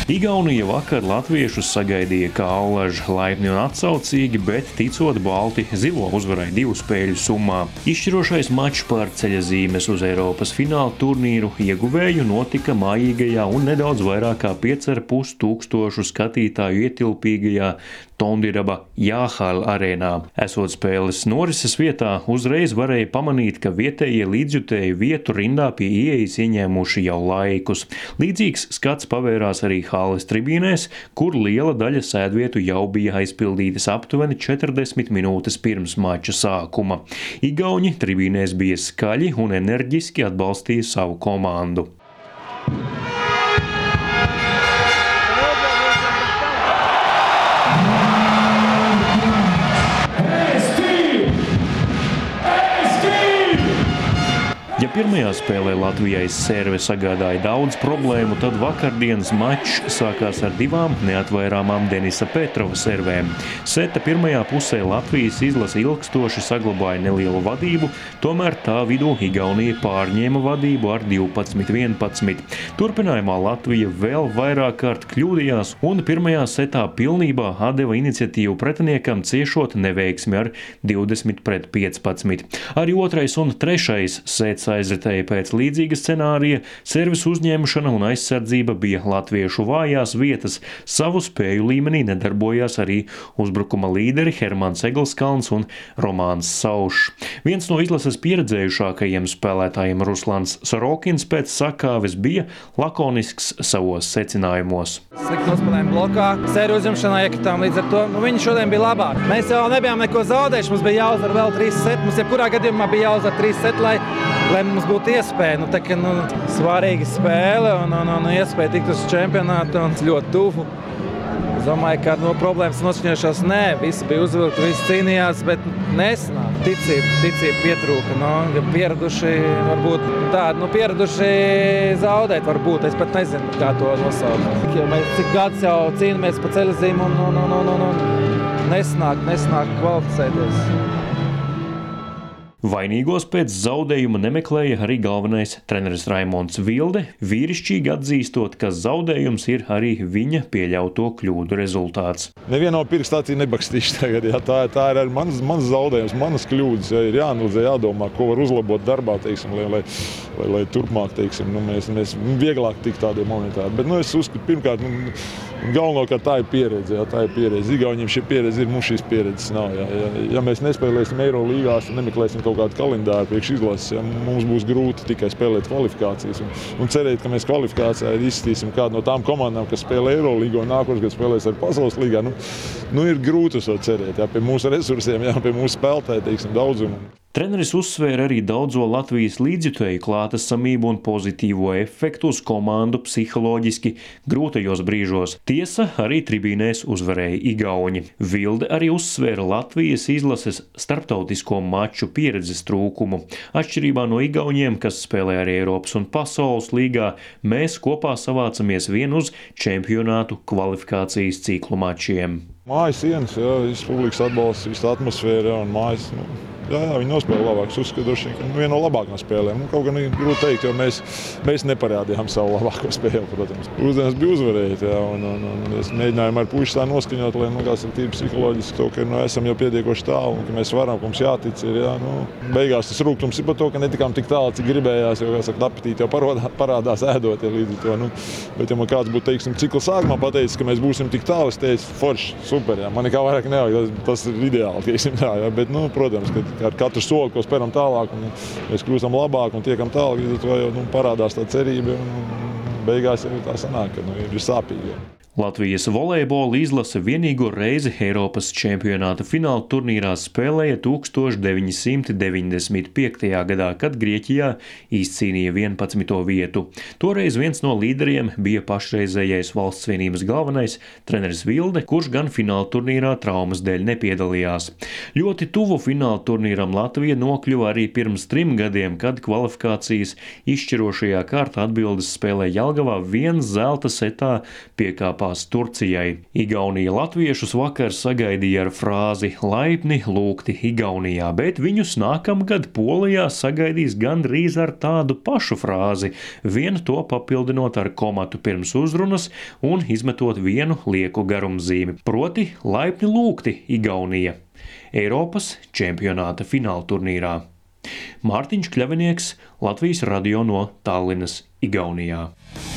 Igaunija vakar latviešus sagaidīja kā allaži laipni un atsaucīgi, bet ticot balti zilo uzvarai 2 spēļu summā. Izšķirošais mačs par ceļazīmes uz Eiropas fināla turnīru ieguvēju notika mājīgajā un nedaudz vairāk kā 5,5 tūkstošu skatītāju ietilpīgajā Tondiraba Jāhal arēnā. Esot spēles norises vietā, uzreiz varēja pamanīt, ka vietējie līdzjutēji vietu rindā pie ieejas ieņēmuši jau laikus. Līdzīgs skats pavērās arī halles tribīnēs, kur liela daļa sēdvietu jau bija aizpildītas aptuveni 40 minūtes pirms mača sākuma. Igauņi tribīnēs bija skaļi un enerģiski atbalstīja savu komandu. Ja pirmajā spēlē Latvijai serve sagādāja daudz problēmu, tad vakardienas mačs sākās ar 2 neatvairāmām Denisa Petrova servēm. Seta pirmajā pusē Latvijas izlase ilgstoši saglabāja nelielu vadību, tomēr tā vidū Igaunija pārņēma vadību ar 12-11. Turpinājumā Latvija vēl vairāk kārt kļūdījās un pirmajā setā pilnībā atdeva iniciatīvu pretiniekam, ciešot neveiksmi ar 20-15. Arī 2. un 3. sets aizritēja pēc līdzīga scenārija, servis uzņemšana un aizsardzība bija latviešu vājās vietas, savu spēju līmenī nedarbojās arī uzbrukuma līderi Hermans Egelskalns un Romāns Saušs. Viens no izlases pieredzējušākajiem spēlētājiem Ruslans Sorokins pēc sakāves bija lakonisks savos secinājumos. Slikti nospēlējām blokā, sēriju uzņemšanā iekritām līdz ar to. Viņi šodien bija labāk. Mēs jau nebijām neko zaudējuši, mums bija jāuzvar vēl 3 seti. Mums jebkurā gadījumā bija jāuzvar 3 seti, lai mums būtu iespēja. Svarīga spēle un iespēja tikt uz čempionātu un ļoti tuvu. Es domāju, ka problēmas nošķiņošās visi bija uzvilkti, visi cīnījās, bet nesanāk. Ticība pietrūka. Ja pieraduši varbūt tādi, pieraduši zaudēt varbūt, es pat nezinu, kā to nosaukt. Ja mēs cik gads jau cīnāmies pa ceļazīmu un nesanāk kvalificēties. Vainīgos pēc zaudējuma nemeklēja arī galvenais treneris Raimonds Vilde, vīrišķīgi atzīstot, ka zaudējums ir arī viņa pieļauto kļūdu rezultāts. Nevienu no pirkstāciju nebakstīšu tagad, tā ir arī mans zaudējums, manas kļūdas, ir jāanalizē, jādomā, ko var uzlabot darbā, lai turpmāk, mēs vieglāk tik tādiem momentiem. Bet, es uzskatu, pirmkārt, galvenokārt tā ir pieredze. Igauņiem šī pieredze ir, mums šīs pieredzes nav. Ja mēs nespēlēsim Eirolīgās un nemeklēsim kaut kādu kalendāru priekš izlases, mums būs grūti tikai spēlēt kvalifikācijas. Un cerēt, ka mēs kvalifikācijā izstīsim kādu no tām komandām, kas spēlē Eirolīgu un nākošais, kad spēlēs ar pasaules līgā. Ir grūti to cerēt, pie mūsu resursiem, pie mūsu spēlētāju, daudzumu. Treneris uzsvēra arī daudzo Latvijas līdzjutēju klātesamību un pozitīvo efektu uz komandu psiholoģiski grūtajos brīžos. Tiesa, arī tribīnēs uzvarēja igauņi. Vilde arī uzsvēra Latvijas izlases starptautisko maču pieredzes trūkumu. Atšķirībā no igauņiem, kas spēlē arī Eiropas un pasaules līgā, mēs kopā savācamies vien uz čempionātu kvalifikācijas ciklu mačiem. Mājas sienas, viss publikas atbalsts, viss atmosfēra un mājas. Viņi nospēlē labāk. Es uzskatu, ka viena no labākajām spēlēm. Kaut gan ir grūti teikt, jo mēs neparādījām savu labāko spēli, protams. Uzdevums bija uzvarēt, mēs mēģinājām ar puiši tā noskaņot, lai tīri psiholoģiski to, ka esam jau pietiekoši tālu un ka mēs varam, ka mums jātic ir. Beigās tas rūgtums ir par to, ka netikām tik tālu, cik gribējās, jo, apetīt jau parādās ēdot līdz to. Bet ja man kāds būtu, cikla sākumā pateicis, ka mēs būsim tik tālu, es teicu, forši, super, man nekā vairāk nevajag, tas ir ideāli, bet, protams, ar katru soli, ko spēram tālāk, mēs kļūstam labāk un tiekam tālāk, līdz to jau parādās tā cerība un beigās jau tā sanāk, ka ir sāpīgi. Latvijas volejbola izlase vienīgo reizi Eiropas čempionāta fināla turnīrā spēlēja 1995. gadā, kad Grieķijā izcīnīja 11. vietu. Toreiz viens no līderiem bija pašreizējais valsts vienības galvenais treneris Vilde, kurš gan fināla turnīrā traumas dēļ nepiedalījās. Ļoti tuvu fināla turnīram Latvija nokļuva arī pirms 3 gadiem, kad kvalifikācijas izšķirošajā kārta atbildes spēlē Jelgavā 1 zelta setā piekāpās atkāpās Turcijai. Igaunija latviešus vakar sagaidīja ar frāzi laipni lūgti Igaunijā, bet viņus nākamgad Polijā sagaidīs gandrīz ar tādu pašu frāzi, vien to papildinot ar komatu pirms uzrunas un izmetot vienu lieku garumzīmi, proti laipni lūgti Igaunija Eiropas čempionāta finālturnīrā. Mārtiņš Kļavinieks, Latvijas radio no Tallinas, Igaunijā.